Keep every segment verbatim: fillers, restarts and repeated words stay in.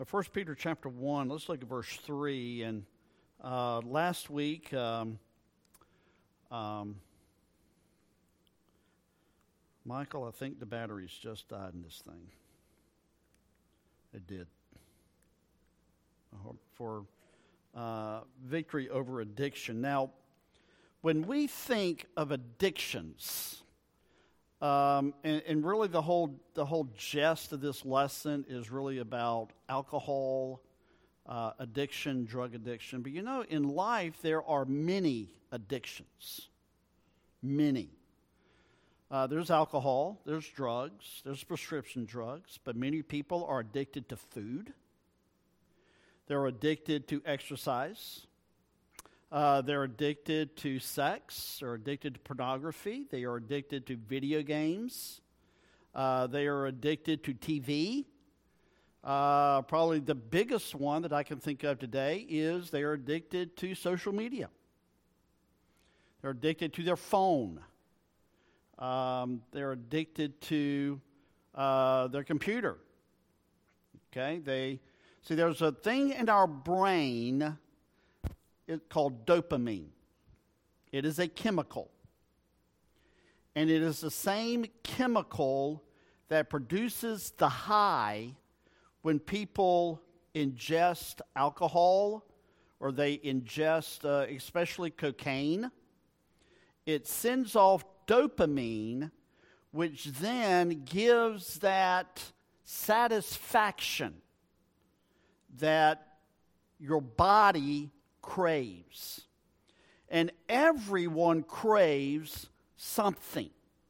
First Peter chapter one, let's look at verse three. And uh, last week, um, um, Michael, I think the batteries just died in this thing. It did. I hope for uh, victory over addiction. Now, when we think of addictions, Um, and, and really the whole the whole gist of this lesson is really about alcohol uh, addiction, drug addiction. But you know, in life there are many addictions. Many. Uh, there's alcohol, there's drugs, there's prescription drugs, but many people are addicted to food. They're addicted to exercise. Uh, they're addicted to sex. They're addicted to pornography. They are addicted to video games. Uh, they are addicted to T V. Uh, probably the biggest one that I can think of today is they are addicted to social media. They're addicted to their phone. Um, they're addicted to uh, their computer. Okay, they see. There's a thing in our brain It's called dopamine. It is a chemical. And it is the same chemical that produces the high when people ingest alcohol or they ingest uh, especially cocaine. It sends off dopamine, which then gives that satisfaction that your body craves. And everyone craves something.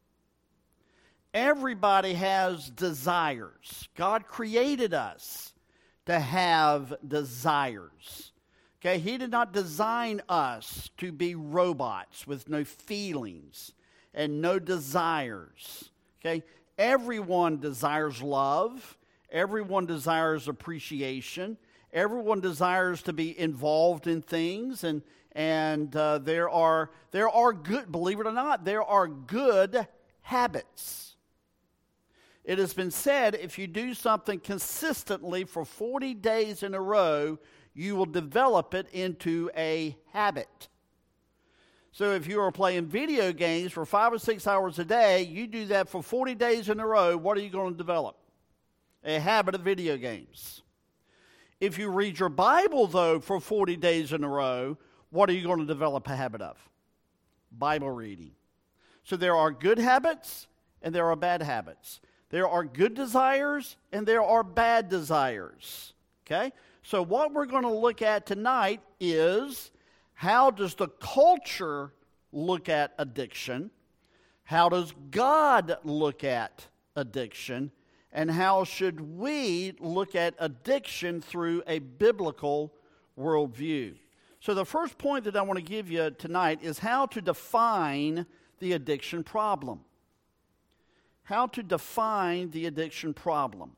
Everybody has desires. God created us to have desires. Okay, He did not design us to be robots with no feelings and no desires. Okay, everyone desires love. Everyone desires appreciation. Everyone desires to be involved in things, and and uh, there are there are good, believe it or not, there are good habits. It has been said if you do something consistently for forty days in a row, you will develop it into a habit. So if you are playing video games for five or six hours a day, you do that for forty days in a row, what are you going to develop? A habit of video games. If you read your Bible, though, for forty days in a row, what are you going to develop a habit of? Bible reading. So there are good habits and there are bad habits. There are good desires and there are bad desires. Okay? So what we're going to look at tonight is how does the culture look at addiction? How does God look at addiction? And how should we look at addiction through a biblical worldview? So the first point that I want to give you tonight is how to define the addiction problem. How to define the addiction problem.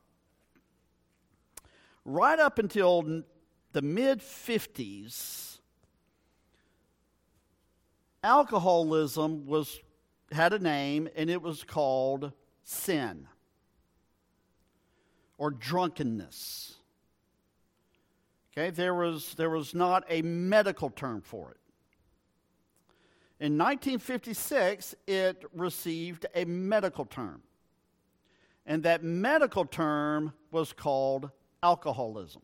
Right up until the mid-fifties, alcoholism was had a name, and it was called sin. Or drunkenness. Okay, there was there was not a medical term for it. In nineteen fifty-six, it received a medical term. And that medical term was called alcoholism.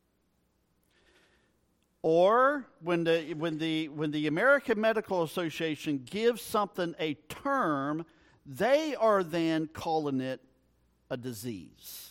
Or when the when the when the American Medical Association gives something a term, they are then calling it a disease.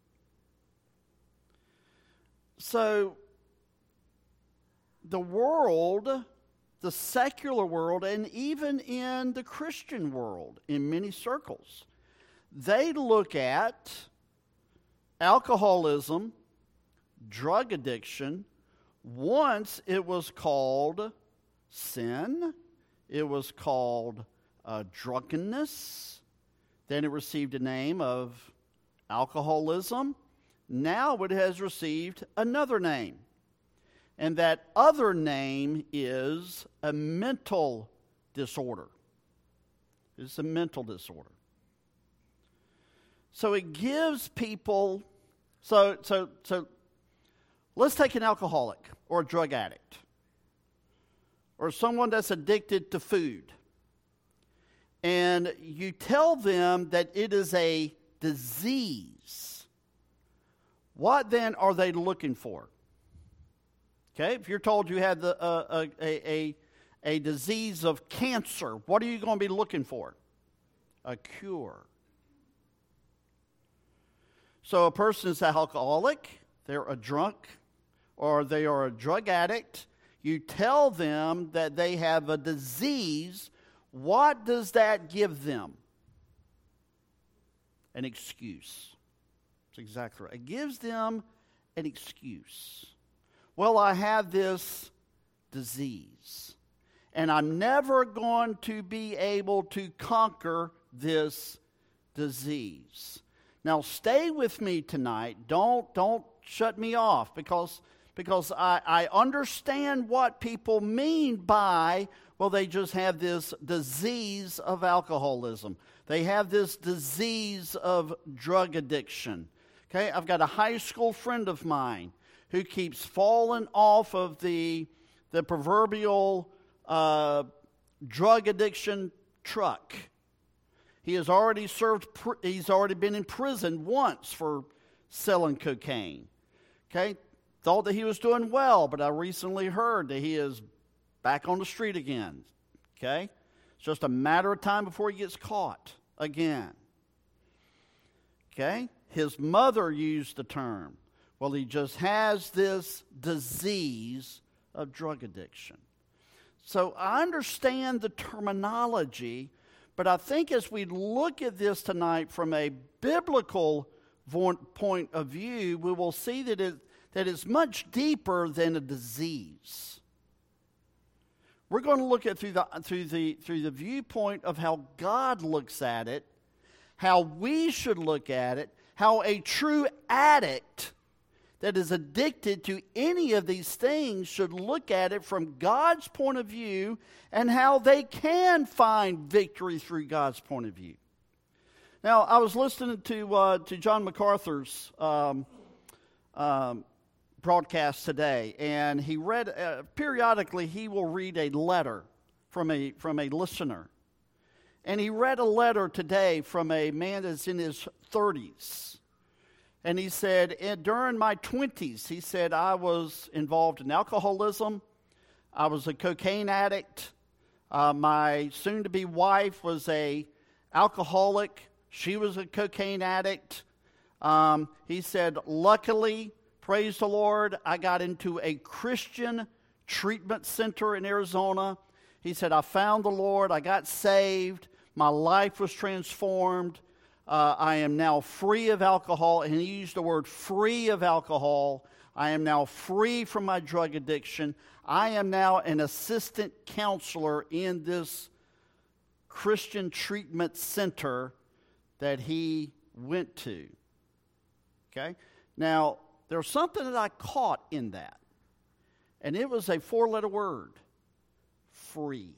So, the world, the secular world, and even in the Christian world, in many circles, they look at alcoholism, drug addiction. Once it was called sin, it was called uh, drunkenness, then it received a name of alcoholism. Now it has received another name. And that other name is a mental disorder. It's a mental disorder. So it gives people, so so so Let's take an alcoholic or a drug addict or someone that's addicted to food. And you tell them that it is a disease. What then are they looking for? Okay, if you're told you have the, uh, a, a, a disease of cancer, what are you going to be looking for? A cure. So a person is an alcoholic, they're a drunk, or they are a drug addict. You tell them that they have a disease. What does that give them? An excuse. That's exactly right. It gives them an excuse. Well, I have this disease, and I'm never going to be able to conquer this disease. Now, stay with me tonight. Don't, don't shut me off, because, because I, I understand what people mean by, well, they just have this disease of alcoholism. They have this disease of drug addiction. Okay, I've got a high school friend of mine who keeps falling off of the, the proverbial uh, drug addiction truck. He has already served, he's already been in prison once for selling cocaine. Okay, thought that he was doing well, but I recently heard that he is back on the street again. Okay, it's just a matter of time before he gets caught again. Okay, his mother used the term, well, he just has this disease of drug addiction. So I understand the terminology, but I think as we look at this tonight from a biblical point of view, we will see that it that it's much deeper than a disease. We're going to look at through the through the through the viewpoint of how God looks at it, how we should look at it, how a true addict that is addicted to any of these things should look at it from God's point of view, and how they can find victory through God's point of view. Now, I was listening to uh, to John MacArthur's um, um, broadcast today, and he read uh, periodically he will read a letter from a from a listener, and he read a letter today from a man that's in his thirties. And he said, during my twenties, he said, I was involved in alcoholism. I was a cocaine addict. Uh, my soon-to-be wife was a alcoholic. She was a cocaine addict. Um, he said, luckily, praise the Lord, I got into a Christian treatment center in Arizona. He said, I found the Lord. I got saved. My life was transformed. Uh, I am now free of alcohol, and he used the word free of alcohol. I am now free from my drug addiction. I am now an assistant counselor in this Christian treatment center that he went to. Okay? Now, there's something that I caught in that, and it was a four-letter word, free.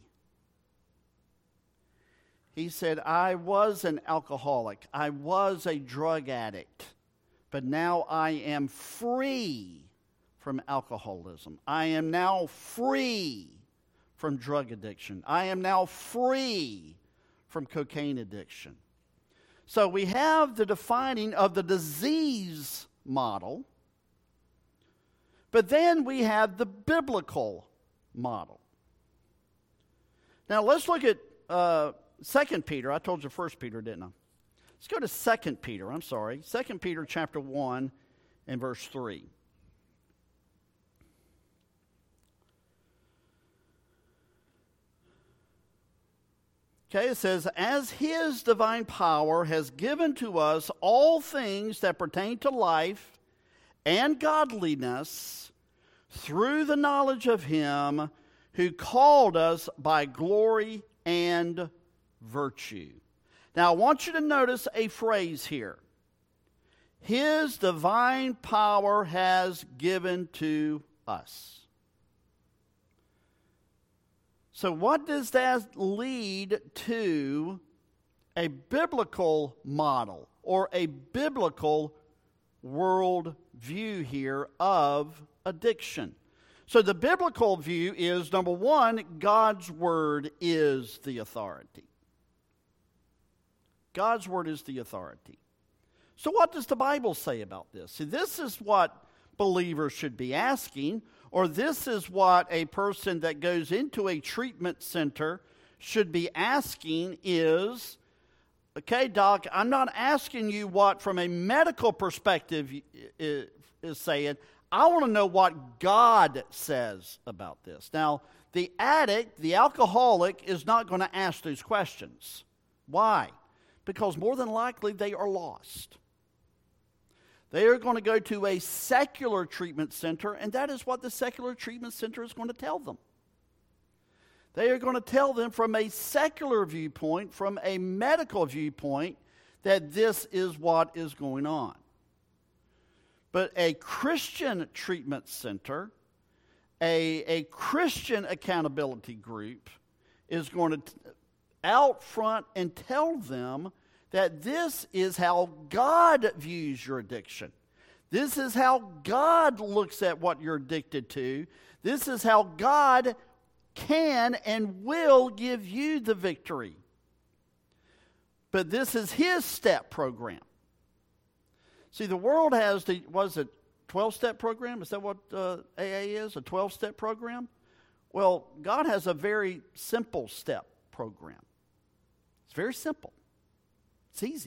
He said, I was an alcoholic. I was a drug addict. But now I am free from alcoholism. I am now free from drug addiction. I am now free from cocaine addiction. So we have the defining of the disease model. But then we have the biblical model. Now let's look at Uh, Second Peter. I told you First Peter, didn't I? Let's go to Second Peter. I'm sorry. Second Peter chapter one and verse three. Okay, it says, as his divine power has given to us all things that pertain to life and godliness through the knowledge of him who called us by glory and virtue. Now, I want you to notice a phrase here. His divine power has given to us. So what does that lead to a biblical model or a biblical world view here of addiction. So the biblical view is, number one, God's Word is the authority. God's Word is the authority. So what does the Bible say about this? See, this is what believers should be asking, or this is what a person that goes into a treatment center should be asking is, okay, doc, I'm not asking you what from a medical perspective is saying. I want to know what God says about this. Now, the addict, the alcoholic, is not going to ask those questions. Why? Because more than likely they are lost. They are going to go to a secular treatment center, and that is what the secular treatment center is going to tell them. They are going to tell them from a secular viewpoint, from a medical viewpoint, that this is what is going on. But a Christian treatment center, a, a Christian accountability group, is going to t- out front and tell them that this is how God views your addiction. This is how God looks at what you're addicted to. This is how God can and will give you the victory. But this is His step program. See, the world has the, what is it, twelve-step program? Is that what uh, A A is, a twelve-step program? Well, God has a very simple step program. It's very simple. It's easy.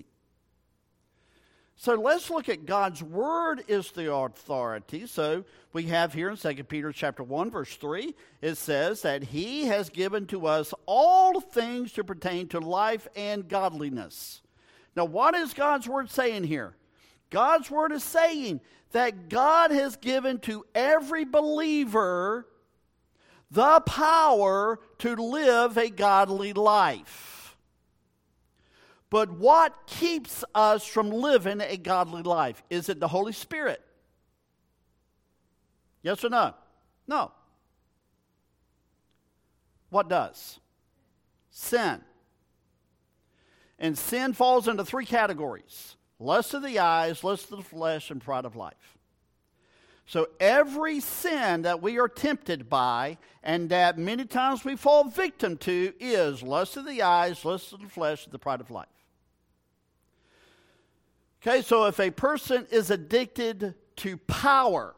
So let's look at God's Word is the authority. So we have here in Second Peter chapter one, verse three, it says that He has given to us all things to pertain to life and godliness. Now, what is God's Word saying here? God's Word is saying that God has given to every believer the power to live a godly life. But what keeps us from living a godly life? Is it the Holy Spirit? Yes or no? No. What does? Sin. And sin falls into three categories: lust of the eyes, lust of the flesh, and pride of life. So every sin that we are tempted by and that many times we fall victim to is lust of the eyes, lust of the flesh, and the pride of life. Okay, so if a person is addicted to power,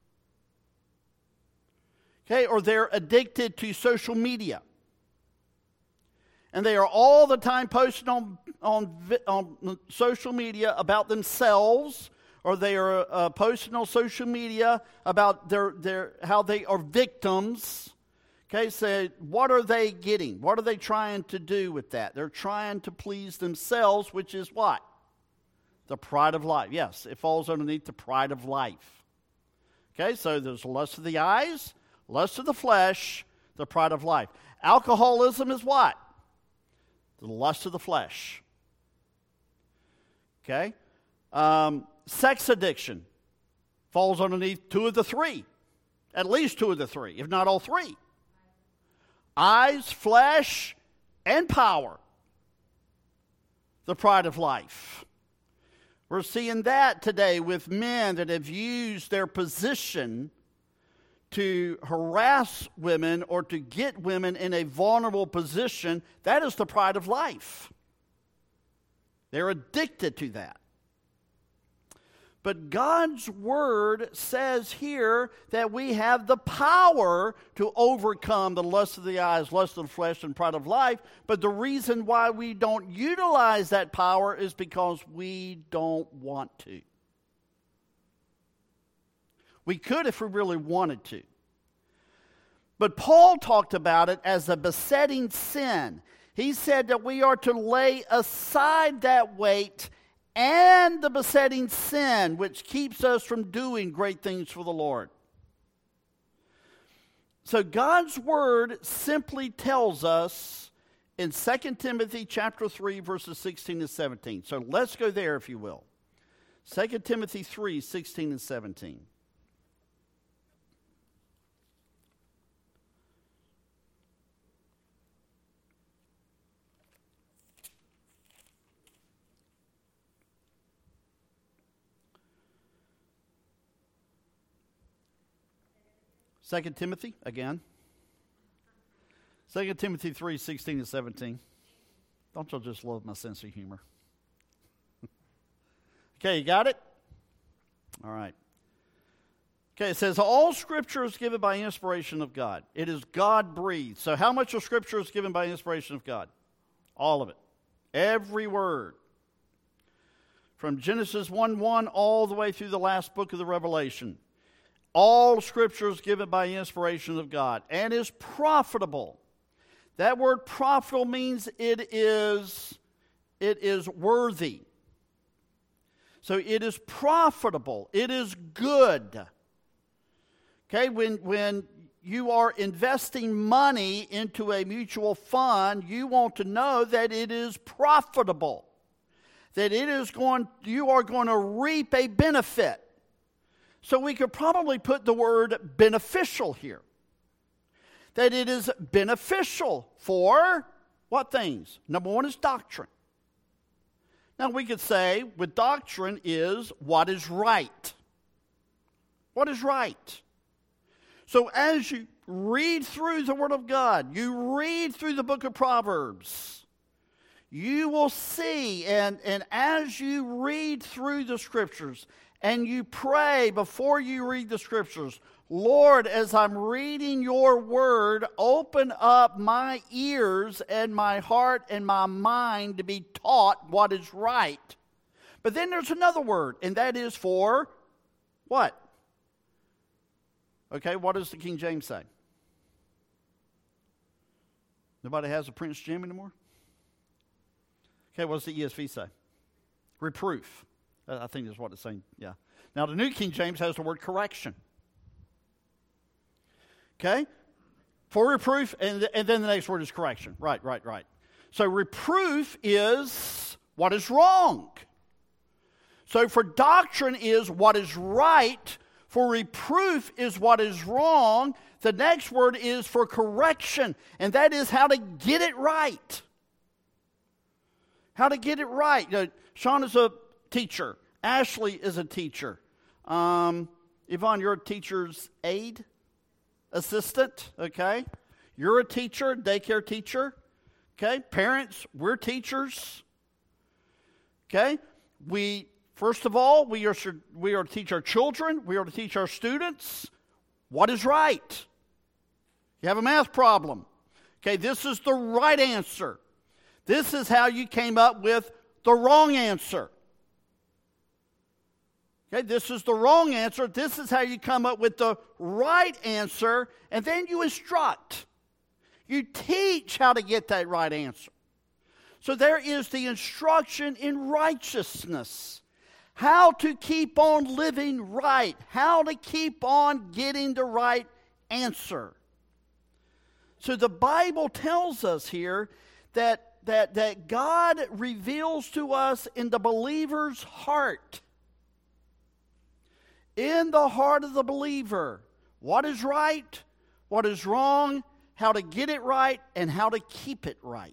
okay, or they're addicted to social media, and they are all the time posting on, on, on social media about themselves, or they are uh, posting on social media about their, their how they are victims. Okay, so what are they getting? What are they trying to do with that? They're trying to please themselves, which is what? The pride of life. Yes, it falls underneath the pride of life. Okay, so there's lust of the eyes, lust of the flesh, the pride of life. Alcoholism is what? The lust of the flesh. Okay? Um, sex addiction falls underneath two of the three. At least two of the three, if not all three. Eyes, flesh, and power. The pride of life. We're seeing that today with men that have used their position to harass women or to get women in a vulnerable position. That is the pride of life. They're addicted to that. But God's Word says here that we have the power to overcome the lust of the eyes, lust of the flesh, and pride of life. But the reason why we don't utilize that power is because we don't want to. We could if we really wanted to. But Paul talked about it as a besetting sin. He said that we are to lay aside that weight and the besetting sin which keeps us from doing great things for the Lord. So God's Word simply tells us in Second Timothy chapter three, verses sixteen and seventeen. So let's go there, if you will. Second Timothy three, sixteen and seventeen. Second Timothy, again. Second Timothy three, sixteen and seventeen. Don't y'all just love my sense of humor? Okay, you got it? All right. Okay, it says, all Scripture is given by inspiration of God. It is God-breathed. So how much of Scripture is given by inspiration of God? All of it. Every word. From Genesis one one all the way through the last book of the Revelation. All Scripture is given by inspiration of God and is profitable. That word profitable means it is, it is worthy. So it is profitable. It is good. Okay, when, when you are investing money into a mutual fund, you want to know that it is profitable. That it is going, you are going to reap a benefit. So we could probably put the word beneficial here. That it is beneficial for what things? Number one is doctrine. Now we could say with doctrine is what is right. What is right? So as you read through the Word of God, you read through the book of Proverbs, you will see, and, and as you read through the Scriptures, and you pray before you read the Scriptures, Lord, as I'm reading your Word, open up my ears and my heart and my mind to be taught what is right. But then there's another word, and that is for what? Okay, what does the King James say? Nobody has a Prince Jim anymore? Okay, what does the E S V say? Reproof. I think that's what it's saying, yeah. Now, the New King James has the word correction. Okay? For reproof, and, th- and then the next word is correction. Right, right, right. So reproof is what is wrong. So for doctrine is what is right. For reproof is what is wrong. The next word is for correction, and that is how to get it right. How to get it right. You know, Sean is a teacher. Ashley is a teacher. Um, Yvonne, you're a teacher's aide, assistant, okay? You're a teacher, daycare teacher, okay? Parents, we're teachers, okay? We... First of all, we are, we are to teach our children, we are to teach our students what is right. You have a math problem. Okay, this is the right answer. This is how you came up with the wrong answer. Okay, this is the wrong answer. This is how you come up with the right answer, and then you instruct. You teach how to get that right answer. So there is the instruction in righteousness. How to keep on living right. How to keep on getting the right answer. So the Bible tells us here that, that, that God reveals to us in the believer's heart. In the heart of the believer. What is right, what is wrong, how to get it right, and how to keep it right.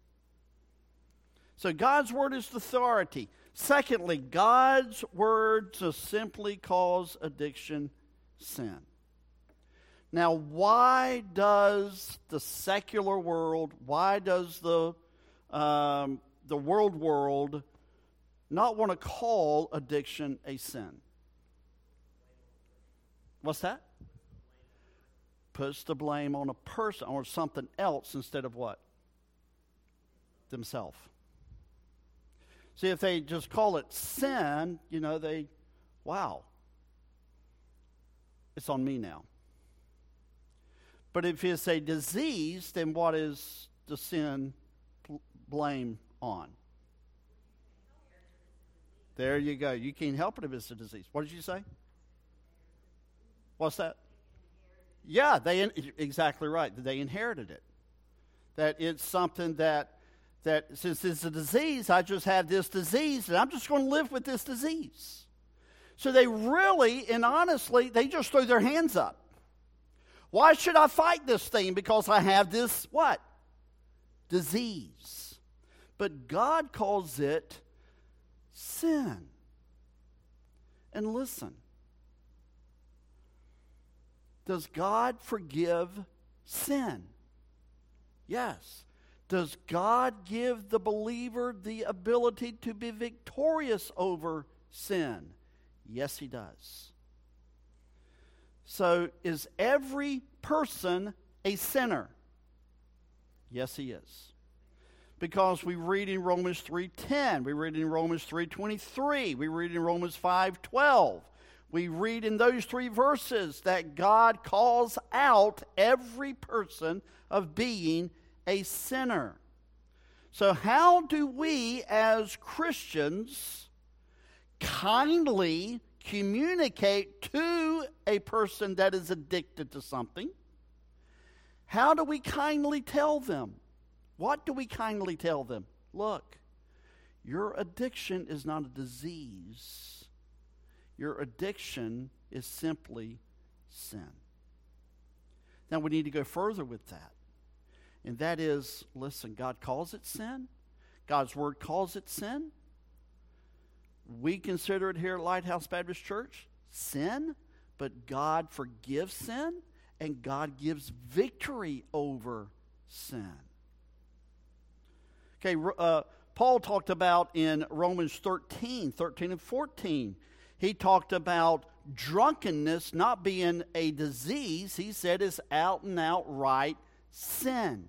So God's Word is the authority. Secondly, God's Word to simply cause addiction sin. Now, why does the secular world, why does the, um, the world world not want to call addiction a sin? What's that? Puts the blame on a person or something else instead of what? Themselves. See, if they just call it sin, you know, they, wow, it's on me now. But if it's a disease, then what is the sin bl- blame on? There you go. You can't help it if it's a disease. What did you say? What's that? Yeah, they in, exactly right. They inherited it. That it's something that that since it's a disease, I just have this disease, and I'm just going to live with this disease. So they really and honestly, they just throw their hands up. Why should I fight this thing? Because I have this what? Disease. But God calls it sin. And listen. Does God forgive sin? Yes. Does God give the believer the ability to be victorious over sin? Yes, He does. So, is every person a sinner? Yes, he is. Because we read in Romans three ten, we read in Romans three twenty-three, we read in Romans five twelve. We read in those three verses that God calls out every person of being a sinner. So how do we as Christians kindly communicate to a person that is addicted to something? How do we kindly tell them? What do we kindly tell them? Look, your addiction is not a disease. Your addiction is simply sin. Now we need to go further with that. And that is, listen, God calls it sin. God's Word calls it sin. We consider it here at Lighthouse Baptist Church sin, but God forgives sin, and God gives victory over sin. Okay, uh, Paul talked about in Romans thirteen, thirteen and fourteen, he talked about drunkenness not being a disease. He said it's out and outright sin.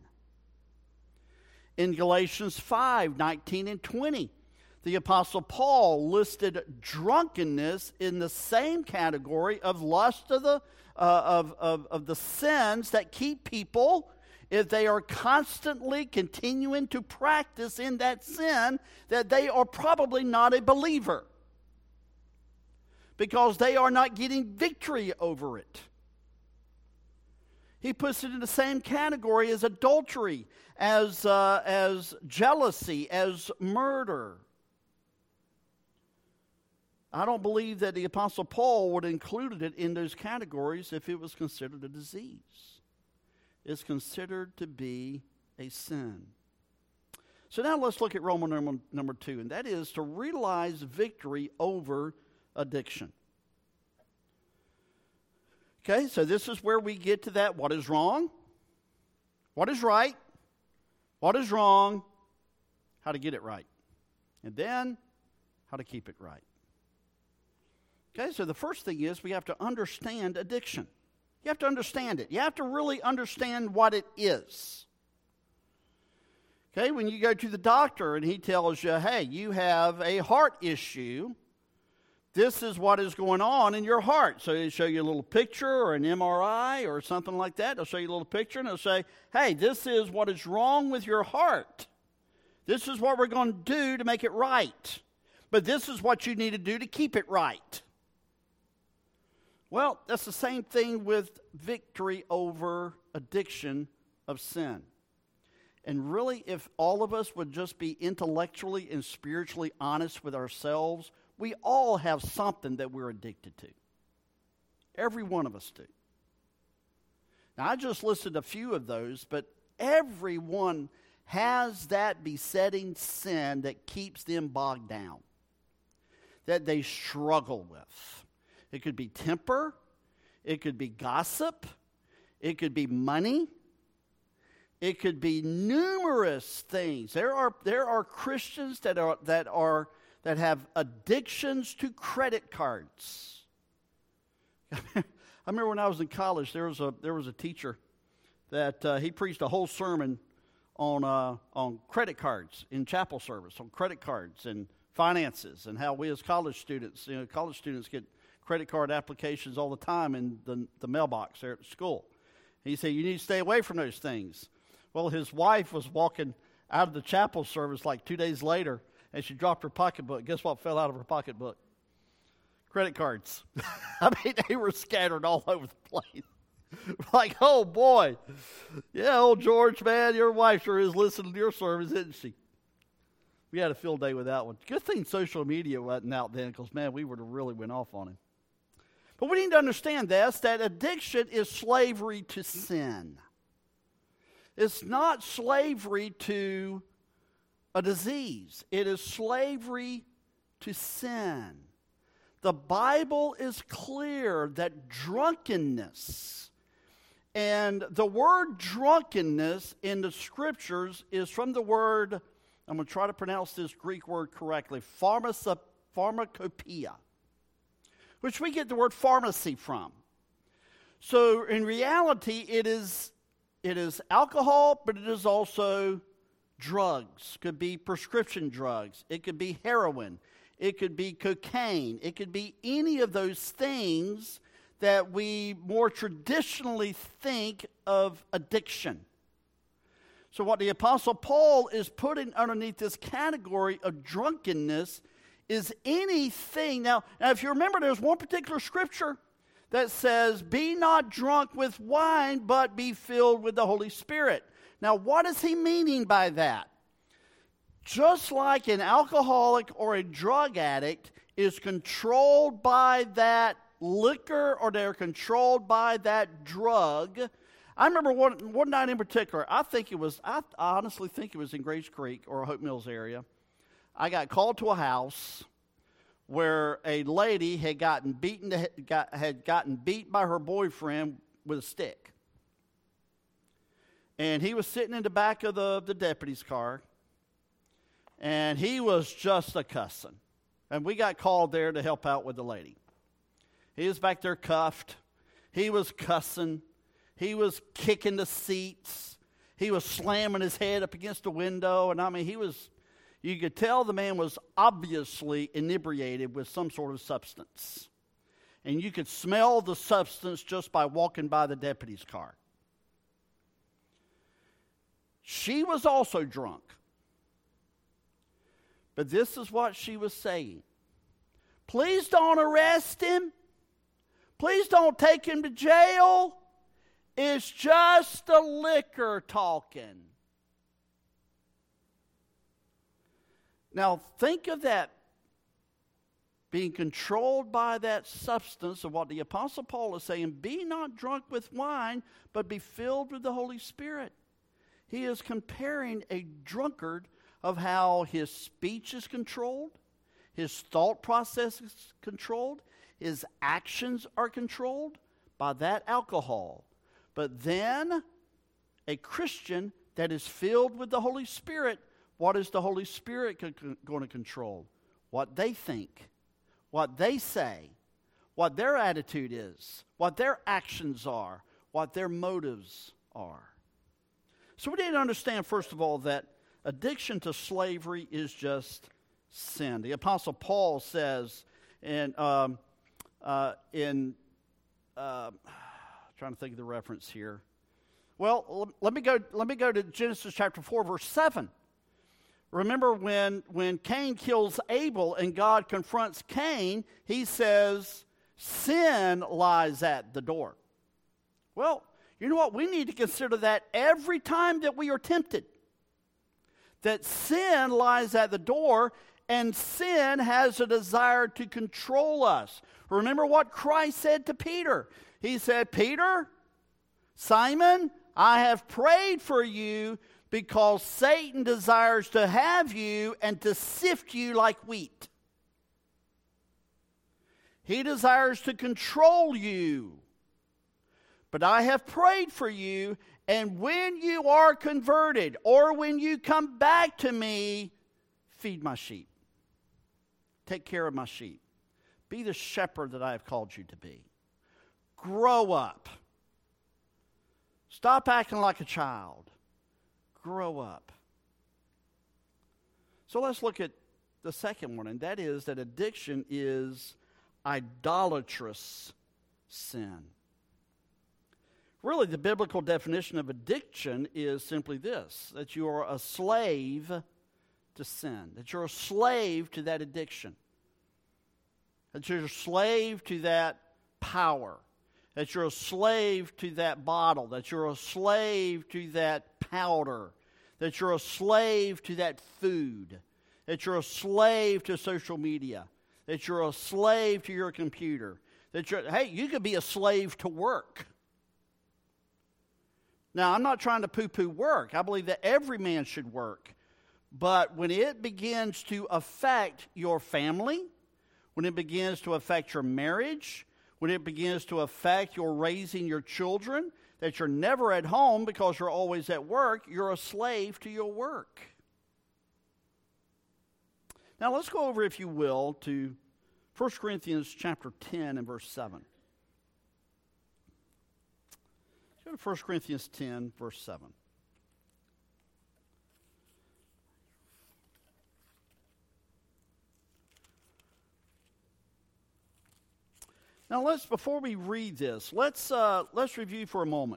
In Galatians five, nineteen and twenty, the Apostle Paul listed drunkenness in the same category of lust of the, uh, of, of, of the sins that keep people, if they are constantly continuing to practice in that sin, that they are probably not a believer, because they are not getting victory over it. He puts it in the same category as adultery, as, uh, as jealousy, as murder. I don't believe that the Apostle Paul would have included it in those categories if it was considered a disease. It's considered to be a sin. So now let's look at Roman number, number two, and that is to realize victory over addiction. Okay, so this is where we get to that. What is wrong? What is right? What is wrong? How to get it right. And then, how to keep it right. Okay, so the first thing is we have to understand addiction. You have to understand it. You have to really understand what it is. Okay, when you go to the doctor and he tells you, hey, you have a heart issue, this is what is going on in your heart. So he'll show you a little picture or an M R I or something like that. They'll show you a little picture and they'll say, hey, this is what is wrong with your heart. This is what we're going to do to make it right. But this is what you need to do to keep it right. Well, that's the same thing with victory over addiction of sin. And really, if all of us would just be intellectually and spiritually honest with ourselves, we all have something that we're addicted to. Every one of us do. Now, I just listed a few of those, but everyone has that besetting sin that keeps them bogged down, that they struggle with. It could be temper. It could be gossip. It could be money. It could be numerous things. There are there are Christians that are that are that have addictions to credit cards. I remember when I was in college, there was a there was a teacher that uh, he preached a whole sermon on uh, on credit cards in chapel service, on credit cards and finances, and how we as college students, you know, college students get credit card applications all the time in the, the mailbox there at the school. He said, you need to stay away from those things. Well, his wife was walking out of the chapel service like two days later, and she dropped her pocketbook. Guess what fell out of her pocketbook? Credit cards. I mean, they were scattered all over the place. Like, oh, boy. Yeah, old George, man, your wife sure is listening to your service, isn't she? We had a field day with that one. Good thing social media wasn't out then, because, man, we would have really went off on him. But we need to understand this, that addiction is slavery to sin. It's not slavery to a disease. It is slavery to sin. The Bible is clear that drunkenness And the word drunkenness in the scriptures is from the word, I'm going to try to pronounce this Greek word correctly, pharmacia, pharmacopoeia, which we get the word pharmacy from. So in reality, it is, it is alcohol, but it is also drugs. Could be prescription drugs. It could be heroin. It could be cocaine. It could be any of those things that we more traditionally think of addiction. So what the Apostle Paul is putting underneath this category of drunkenness is anything. Now, now, if you remember, there's one particular scripture that says, be not drunk with wine, but be filled with the Holy Spirit. Now, what is he meaning by that? Just like an alcoholic or a drug addict is controlled by that liquor or they're controlled by that drug. I remember one, one night in particular, I think it was, I honestly think it was in Grace Creek or Hope Mills area. I got called to a house where a lady had gotten beaten, to, got, had gotten beat by her boyfriend with a stick. And he was sitting in the back of the, the deputy's car, and he was just a cussing. And we got called there to help out with the lady. He was back there cuffed. He was cussing. He was kicking the seats. He was slamming his head up against the window. And I mean, he was, you could tell the man was obviously inebriated with some sort of substance. And you could smell the substance just by walking by the deputy's car. She was also drunk. But this is what she was saying. Please don't arrest him. Please don't take him to jail. It's just the liquor talking. Now, think of that being controlled by that substance of what the Apostle Paul is saying. Be not drunk with wine, but be filled with the Holy Spirit. He is comparing a drunkard of how his speech is controlled, his thought process is controlled, his actions are controlled by that alcohol. But then a Christian that is filled with the Holy Spirit, what is the Holy Spirit going to control? What they think, what they say, what their attitude is, what their actions are, what their motives are. So we need to understand, first of all, that addiction to slavery is just sin. The Apostle Paul says in, um, uh, in uh, trying to think of the reference here. Well, let me go. Let me go to Genesis chapter four, verse seven. Remember when when Cain kills Abel and God confronts Cain, he says, "Sin lies at the door." Well, you know what? We need to consider that every time that we are tempted. That sin lies at the door, and sin has a desire to control us. Remember what Christ said to Peter. He said, Peter, Simon, I have prayed for you because Satan desires to have you and to sift you like wheat. He desires to control you. But I have prayed for you, and when you are converted, or when you come back to me, feed my sheep. Take care of my sheep. Be the shepherd that I have called you to be. Grow up. Stop acting like a child. Grow up. So let's look at the second one, and that is that addiction is idolatrous sin. Really, the biblical definition of addiction is simply this, that you are a slave to sin, that you're a slave to that addiction, that you're a slave to that power, that you're a slave to that bottle, that you're a slave to that powder, that you're a slave to that food, that you're a slave to social media, that you're a slave to your computer, that you're, hey, you could be a slave to work. Now, I'm not trying to poo-poo work. I believe that every man should work. But when it begins to affect your family, when it begins to affect your marriage, when it begins to affect your raising your children, that you're never at home because you're always at work, you're a slave to your work. Now let's go over, if you will, to First Corinthians chapter ten and verse seven. Let's go to First Corinthians ten, verse seven. Now let's, before we read this, let's uh, let's review for a moment.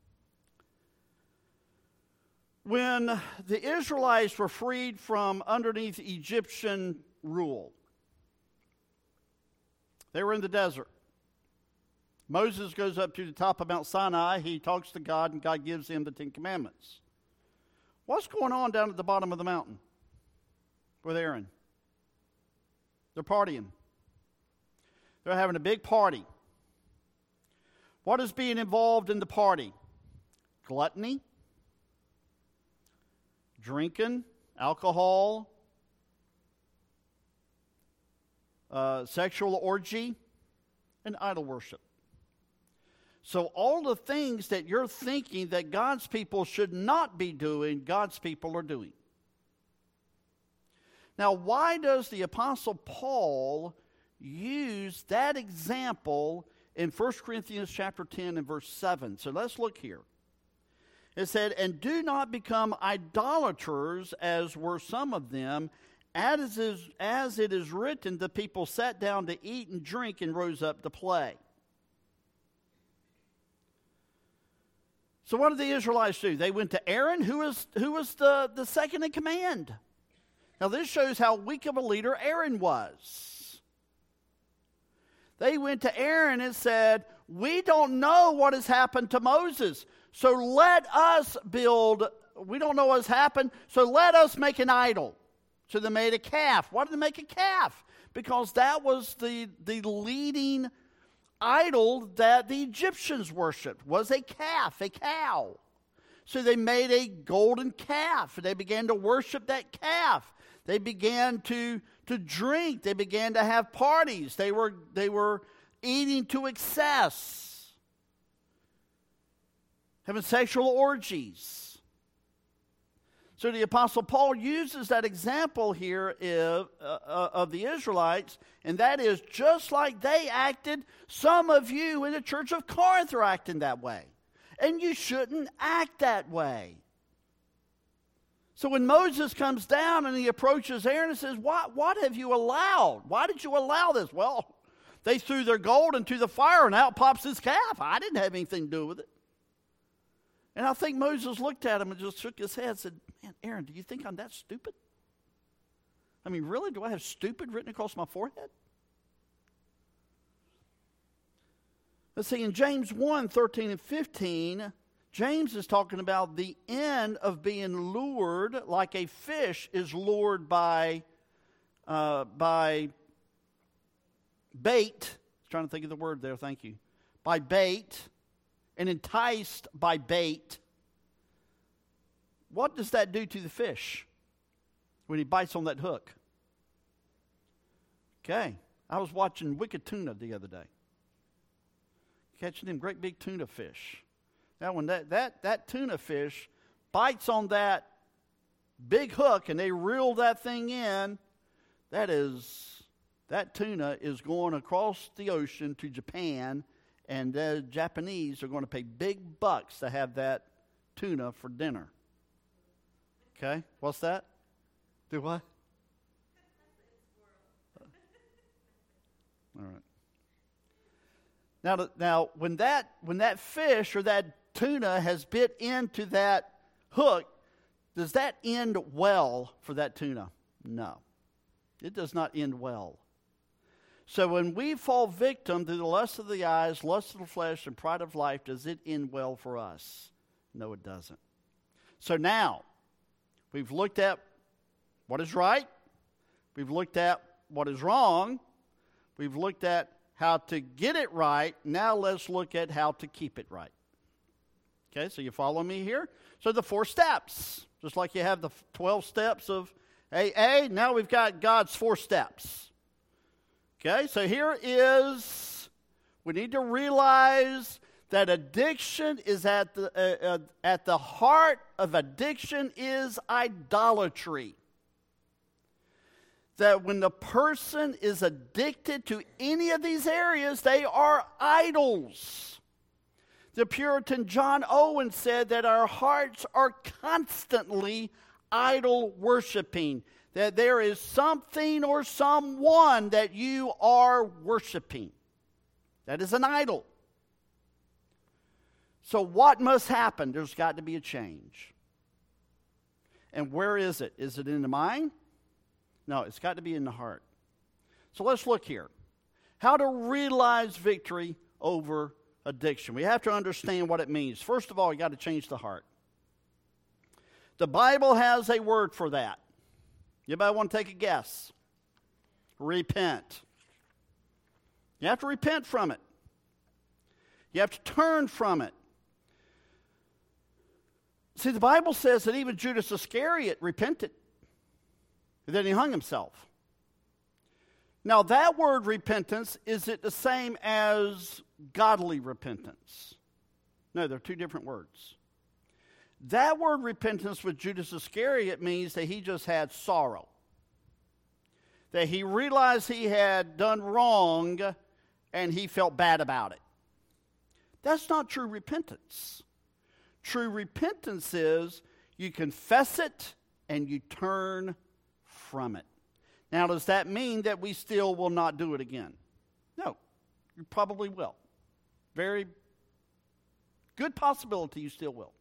When the Israelites were freed from underneath Egyptian rule, they were in the desert. Moses goes up to the top of Mount Sinai. He talks to God, and God gives him the Ten Commandments. What's going on down at the bottom of the mountain with Aaron? They're partying. They're having a big party. What is being involved in the party? Gluttony, drinking, alcohol, uh, sexual orgy, and idol worship. So all the things that you're thinking that God's people should not be doing, God's people are doing. Now, why does the Apostle Paul use that example in First Corinthians chapter ten and verse seven? So let's look here. It said, "And do not become idolaters, as were some of them, as is, as it is written, the people sat down to eat and drink and rose up to play." So what did the Israelites do? They went to Aaron, who was, who was the, the second in command. Now this shows how weak of a leader Aaron was. They went to Aaron and said, "We don't know what has happened to Moses, so let us build, we don't know what has happened, so let us make an idol." So they made a calf. Why did they make a calf? Because that was the, the leading idol that the Egyptians worshipped, was a calf, a cow. So they made a golden calf, and they began to worship that calf. They began to, to drink. They began to have parties. They were, they were eating to excess, having sexual orgies. So the Apostle Paul uses that example here of, uh, of the Israelites, and that is just like they acted, some of you in the church of Corinth are acting that way. And you shouldn't act that way. So when Moses comes down and he approaches Aaron and says, what, what have you allowed? Why did you allow this? Well, they threw their gold into the fire and out pops this calf. I didn't have anything to do with it. And I think Moses looked at him and just shook his head and said, "Man, Aaron, do you think I'm that stupid? I mean, really? Do I have stupid written across my forehead?" Let's see, in James one, thirteen and fifteen, James is talking about the end of being lured like a fish is lured by, uh, by bait. I'm trying to think of the word there, thank you. By bait, and enticed by bait. What does that do to the fish when he bites on that hook? Okay, I was watching Wicked Tuna the other day. Catching them great big tuna fish. Now when that, that, that tuna fish bites on that big hook and they reel that thing in, that is, that tuna is going across the ocean to Japan, and the Japanese are going to pay big bucks to have that tuna for dinner. Okay, what's that? Do what? All right. Now, now, when that when that fish or that tuna has bit into that hook, does that end well for that tuna? No, it does not end well. So when we fall victim to the lust of the eyes, lust of the flesh, and pride of life, does it end well for us? No, it doesn't. So now, we've looked at what is right. We've looked at what is wrong. We've looked at how to get it right. Now let's look at how to keep it right. Okay, so you follow me here? So the four steps, just like you have the twelve steps of A A, now we've got God's four steps. Okay, so here is, we need to realize that addiction is at the, uh, uh, at the heart of addiction is idolatry. That when the person is addicted to any of these areas, they are idols. The Puritan John Owen said that our hearts are constantly idol worshiping. That there is something or someone that you are worshiping. That is an idol. So what must happen? There's got to be a change. And where is it? Is it in the mind? No, it's got to be in the heart. So let's look here. How to realize victory over addiction. We have to understand what it means. First of all, you got to change the heart. The Bible has a word for that. Anybody want to take a guess? Repent. You have to repent from it. You have to turn from it. See, the Bible says that even Judas Iscariot repented. And then he hung himself. Now, that word repentance, is it the same as godly repentance? No, they're two different words. That word repentance with Judas Iscariot means that he just had sorrow. That he realized he had done wrong and he felt bad about it. That's not true repentance. True repentance is you confess it and you turn from it. Now, does that mean that we still will not do it again? No, you probably will. Very good possibility you still will.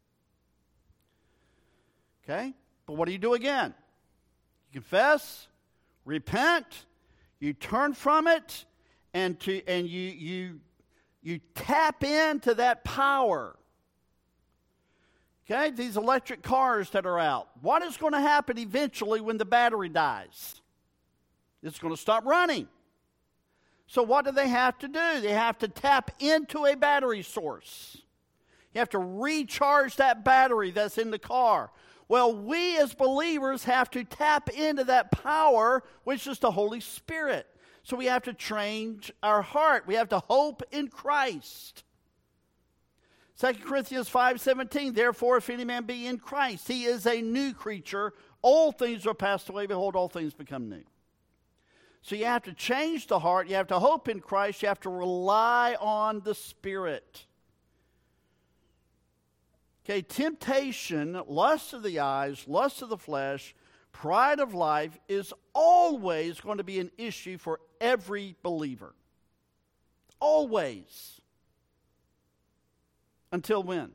Okay? But what do you do again? You confess, repent, you turn from it, and to and you you you tap into that power. Okay, these electric cars that are out. What is going to happen eventually when the battery dies? It's going to stop running. So what do they have to do? They have to tap into a battery source. You have to recharge that battery that's in the car. Well, we as believers have to tap into that power, which is the Holy Spirit. So we have to change our heart. We have to hope in Christ. Second Corinthians five seventeen, therefore, if any man be in Christ, he is a new creature. All things are passed away. Behold, all things become new. So you have to change the heart. You have to hope in Christ. You have to rely on the Spirit. Okay, temptation, lust of the eyes, lust of the flesh, pride of life is always going to be an issue for every believer. Always. Until when?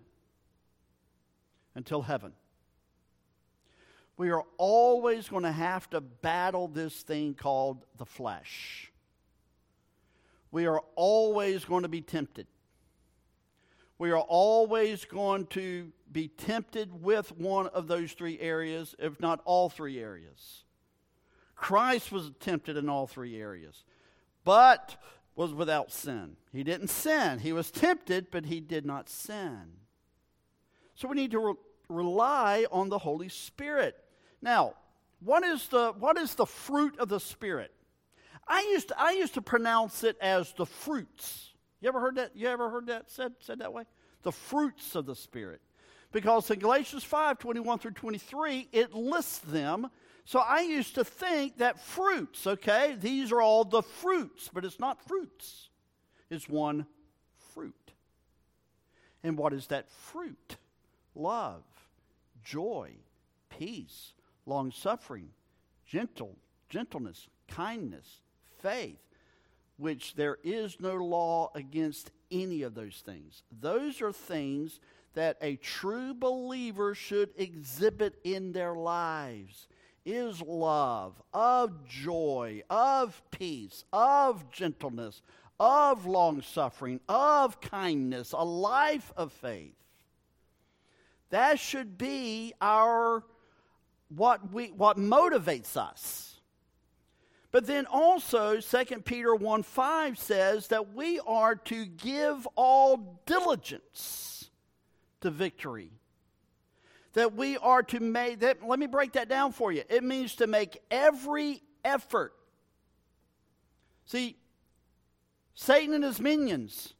Until heaven. We are always going to have to battle this thing called the flesh. We are always going to be tempted. We are always going to be tempted with one of those three areas, if not all three areas. Christ was tempted in all three areas, but was without sin. He didn't sin. He was tempted, but he did not sin. So we need to re- rely on the Holy Spirit. Now, what is the what is the fruit of the Spirit? I used to, I used to pronounce it as the fruits. You ever heard that? You ever heard that said said that way? The fruits of the Spirit. Because in Galatians five, twenty-one through twenty-three, it lists them. So I used to think that fruits, okay, these are all the fruits, but it's not fruits. It's one fruit. And what is that fruit? Love, joy, peace, long-suffering, gentle, gentleness, kindness, faith, which there is no law against any of those things. Those are things that a true believer should exhibit in their lives. Is love, of joy, of peace, of gentleness, of long-suffering, of kindness, a life of faith. That should be our what we what motivates us. But then also Second Peter one five says that we are to give all diligence to victory. That we are to make, that, let me break that down for you. It means to make every effort. See, Satan and his minions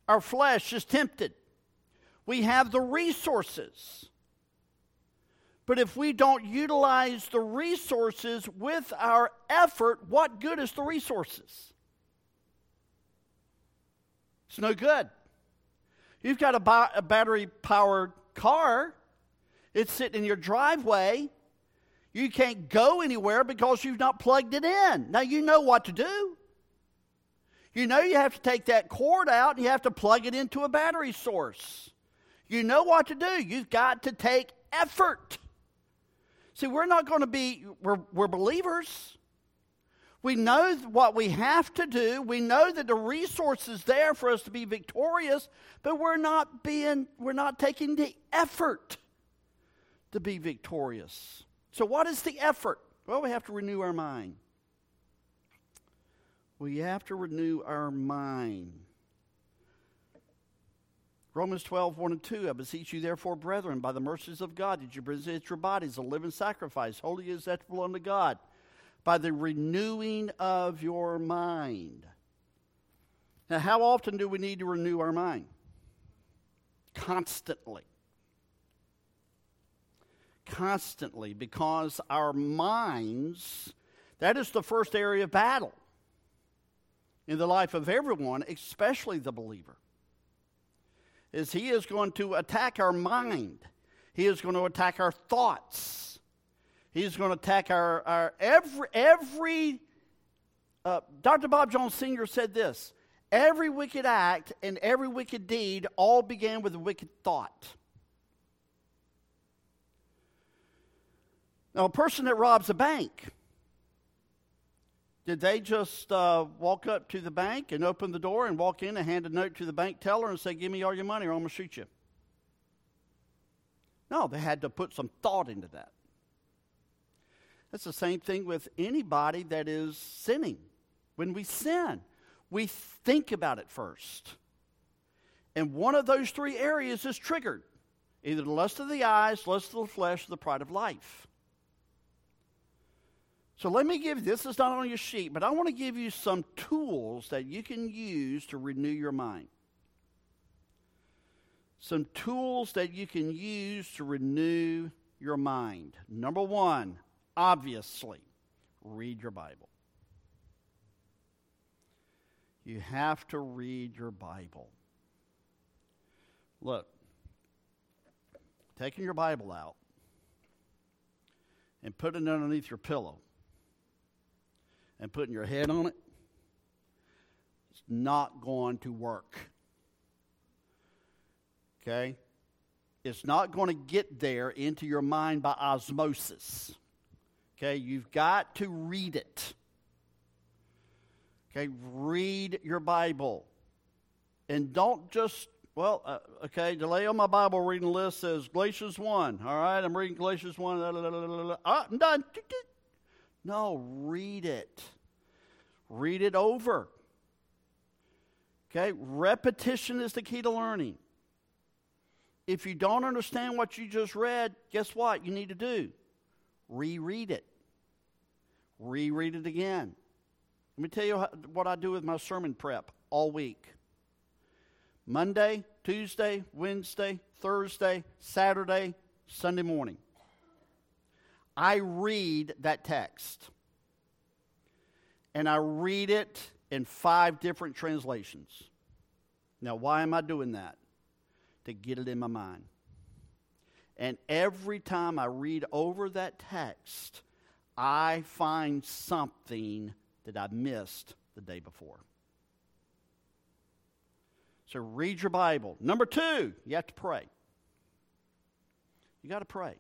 Our flesh is tempted. We have the resources. But if we don't utilize the resources with our effort, what good is the resources? It's no good. You've got a, ba- a battery-powered car. It's sitting in your driveway. You can't go anywhere because you've not plugged it in. Now, you know what to do. You know you have to take that cord out and you have to plug it into a battery source. You know what to do. You've got to take effort. See, we're not going to be, we're, we're believers. We know what we have to do. We know that the resource is there for us to be victorious, but we're not being, we're not taking the effort to be victorious. So what is the effort? Well, we have to renew our mind. We have to renew our mind. Romans twelve, one and two, I beseech you therefore, brethren, by the mercies of God, that you present your bodies a living sacrifice, holy and acceptable unto God, by the renewing of your mind. Now, how often do we need to renew our mind? Constantly. Constantly, because our minds, that is the first area of battle in the life of everyone, especially the believer. Is he is going to attack our mind. He is going to attack our thoughts. He's going to attack our, our every, every uh, Doctor Bob Jones Senior said this, every wicked act and every wicked deed all began with a wicked thought. Now, a person that robs a bank, did they just uh, walk up to the bank and open the door and walk in and hand a note to the bank teller and say, give me all your money or I'm going to shoot you? No, they had to put some thought into that. That's the same thing with anybody that is sinning. When we sin, we think about it first. And one of those three areas is triggered. Either the lust of the eyes, lust of the flesh, or the pride of life. So let me give, this is not on your sheet, but I want to give you some tools that you can use to renew your mind. Some tools that you can use to renew your mind. Number one, obviously, read your Bible. You have to read your Bible. Look, taking your Bible out and putting it underneath your pillow and putting your head on it, it's not going to work. Okay? It's not going to get there into your mind by osmosis. Okay? You've got to read it. Okay? Read your Bible. And don't just, well, uh, okay, delay on my Bible reading list says Galatians one. All right, I'm reading Galatians one. Blah, blah, blah, blah, blah. Ah, I'm done. No, read it. Read it over. Okay? Repetition is the key to learning. If you don't understand what you just read, guess what you need to do? Reread it. Reread it again. Let me tell you how, what I do with my sermon prep all week. Monday, Tuesday, Wednesday, Thursday, Saturday, Sunday morning. I read that text. And I read it in five different translations. Now, why am I doing that? To get it in my mind. And every time I read over that text, I find something that I missed the day before. So read your Bible. Number two, you have to pray. You got to pray.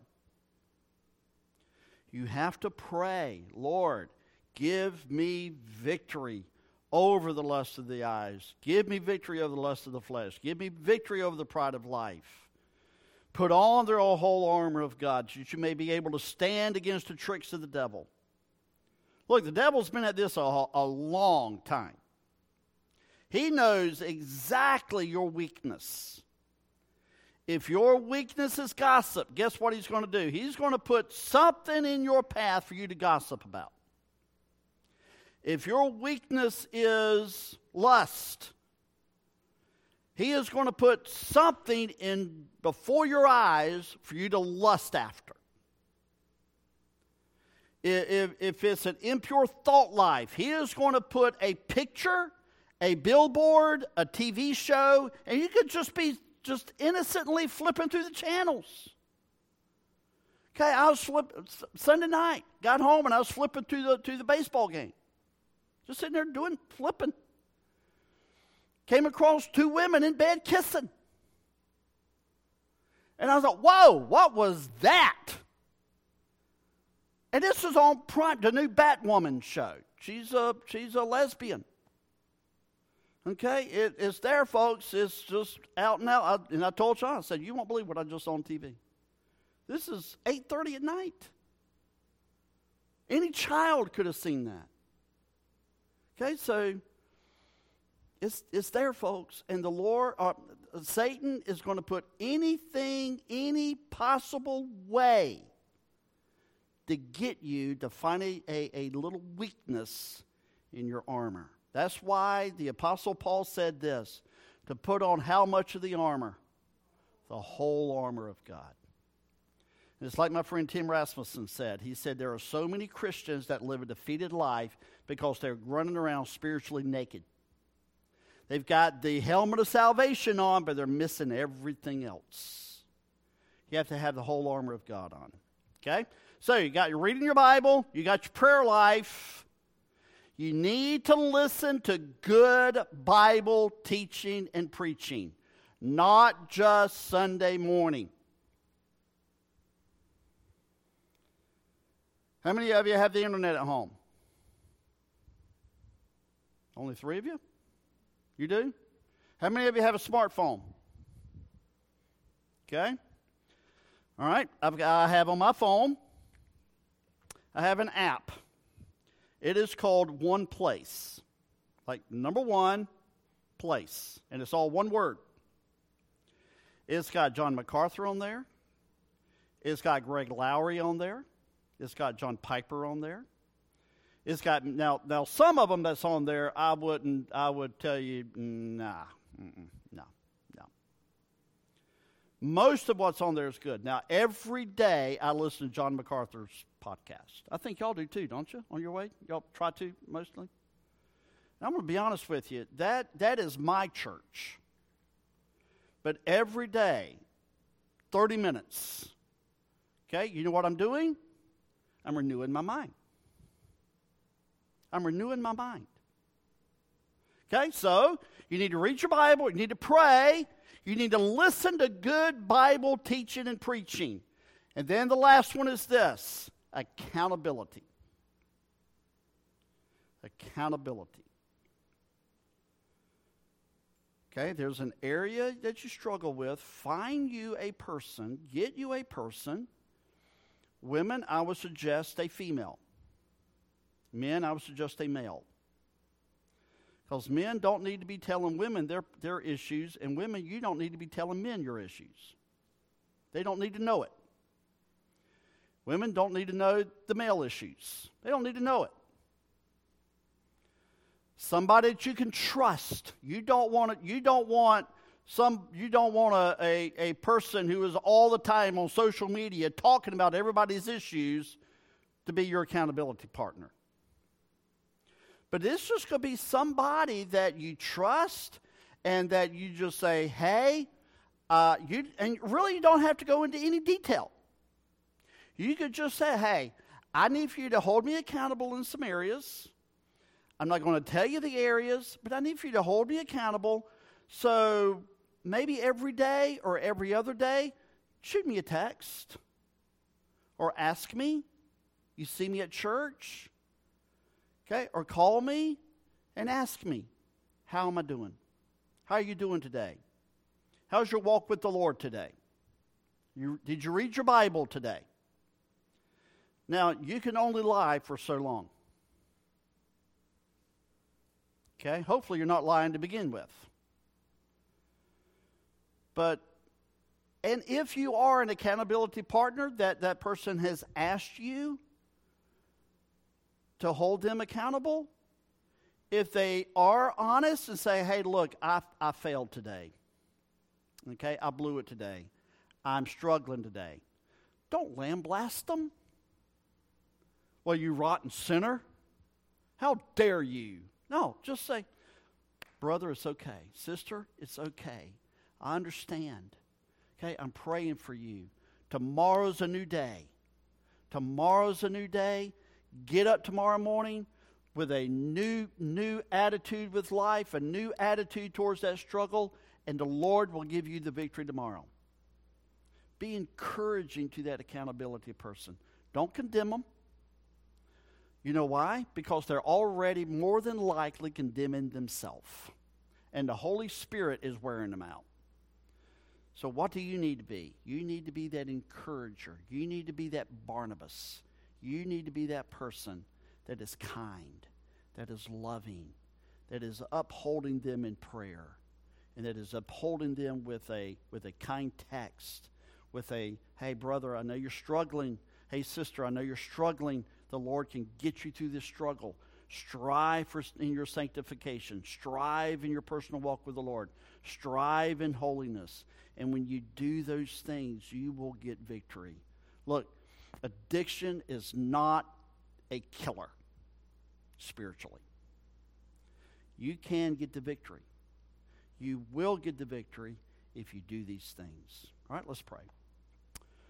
You have to pray, Lord, give me victory over the lust of the eyes. Give me victory over the lust of the flesh. Give me victory over the pride of life. Put on the whole armor of God so that you may be able to stand against the tricks of the devil. Look, the devil's been at this a, a long time. He knows exactly your weakness. If your weakness is gossip, guess what he's going to do? He's going to put something in your path for you to gossip about. If your weakness is lust, He is going to put something in before your eyes for you to lust after. If, if it's an impure thought life, he is going to put a picture, a billboard, a T V show, and you could just be just innocently flipping through the channels. Okay, I was flipping Sunday night, got home, and I was flipping through the through the baseball game. Just sitting there doing flipping. Came across two women in bed kissing. And I was like, whoa, what was that? And this is on Prime, the new Batwoman show. She's a, she's a lesbian. Okay, it, it's there, folks. It's just out and out. I, and I told Sean, I said, you won't believe what I just saw on T V. This is eight thirty at night. Any child could have seen that. Okay, so it's it's there, folks. And the Lord, uh, Satan is going to put anything, any possible way to get you to find a, a, a little weakness in your armor. That's why the Apostle Paul said this, to put on how much of the armor? The whole armor of God. And it's like my friend Tim Rasmussen said. He said there are so many Christians that live a defeated life because they're running around spiritually naked. They've got the helmet of salvation on, but they're missing everything else. You have to have the whole armor of God on. Okay? So you got your reading your Bible, you got your prayer life. You need to listen to good Bible teaching and preaching, not just Sunday morning. How many of you have the internet at home? Only three of you? You do? How many of you have a smartphone? Okay. All right. I've got, I have on my phone, I have an app. It is called One Place. Like number one, place. And it's all one word. It's got John MacArthur on there. It's got Greg Lowry on there. It's got John Piper on there. It's got, now, now some of them that's on there, I wouldn't, I would tell you, nah, no, no. Most of what's on there is good. Now, every day I listen to John MacArthur's podcast. I think y'all do too, don't you, on your way? Y'all try to, mostly? And I'm going to be honest with you, that that is my church. But every day, thirty minutes, okay, you know what I'm doing? I'm renewing my mind. I'm renewing my mind. Okay, so you need to read your Bible, you need to pray, you need to listen to good Bible teaching and preaching. And then the last one is this, accountability. Accountability. Okay, there's an area that you struggle with. Find you a person, get you a person. Women, I would suggest a female. Men, I would suggest a male. Because men don't need to be telling women their, their issues, and women, you don't need to be telling men your issues. They don't need to know it. Women don't need to know the male issues. They don't need to know it. Somebody that you can trust. You don't want it, you don't want some you don't want a, a, a person who is all the time on social media talking about everybody's issues to be your accountability partner. But it's just going to be somebody that you trust and that you just say, hey, uh, you and really you don't have to go into any detail. You could just say, hey, I need for you to hold me accountable in some areas. I'm not going to tell you the areas, but I need for you to hold me accountable. So maybe every day or every other day, shoot me a text or ask me. You see me at church, okay? Or call me and ask me, how am I doing? How are you doing today? How's your walk with the Lord today? You, did you read your Bible today? Now, you can only lie for so long. Okay? Hopefully you're not lying to begin with. But, and if you are an accountability partner that that person has asked you to hold them accountable, if they are honest and say, hey, look, I, I failed today. Okay, I blew it today. I'm struggling today. Don't lambaste them. Well, you rotten sinner. How dare you? No, just say, brother, it's okay. Sister, it's okay. I understand. Okay, I'm praying for you. Tomorrow's a new day. Tomorrow's a new day. Get up tomorrow morning with a new, new attitude with life, a new attitude towards that struggle, and the Lord will give you the victory tomorrow. Be encouraging to that accountability person. Don't condemn them. You know why? Because they're already more than likely condemning themselves. And the Holy Spirit is wearing them out. So what do you need to be? You need to be that encourager. You need to be that Barnabas. You need to be that person that is kind, that is loving, that is upholding them in prayer, and that is upholding them with a with a kind text, with a, hey, brother, I know you're struggling. Hey, sister, I know you're struggling. The Lord can get you through this struggle. Strive for, in your sanctification. Strive in your personal walk with the Lord. Strive in holiness. And when you do those things, you will get victory. Look, addiction is not a killer spiritually. You can get the victory. You will get the victory if you do these things. All right, let's pray.